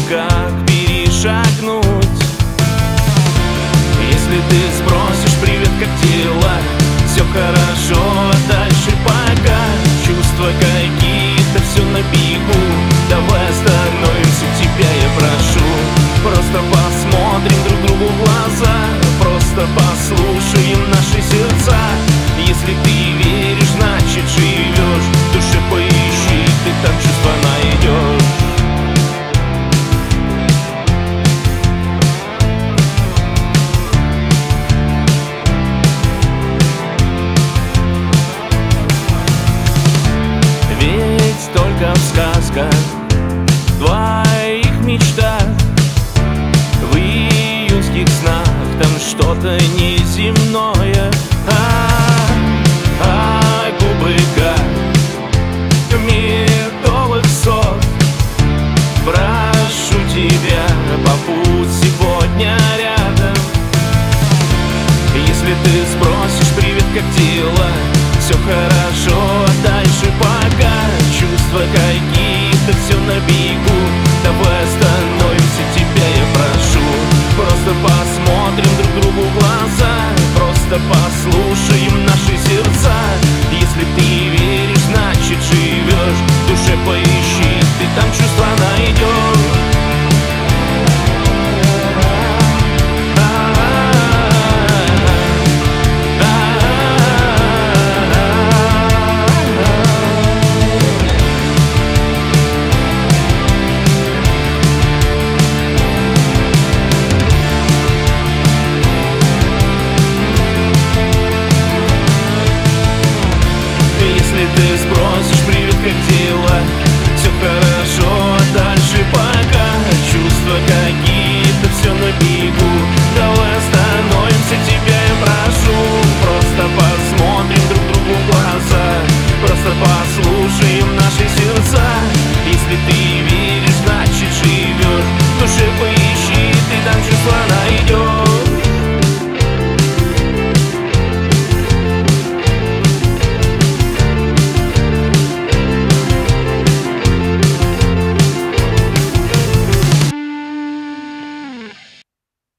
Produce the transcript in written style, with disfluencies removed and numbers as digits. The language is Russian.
как перешагнуть. Если ты спросишь: привет, как дела? Все хорошо, а дальше пока. Чувства какие-то, все на бегу. Давай остановимся, тебя я прошу. Просто посмотрим друг другу в глаза, просто послушаем наши сердца. Если ты веришь, значит живешь. В душе поищи, ты там чувства найдешь. Ведь только в сказках, в твоих мечтах, в июньских снах там что-то неземное. Губы как медовый сок. Прошу тебя, побудь сегодня рядом. Если ты спросишь: привет, как дела? Все хорошо,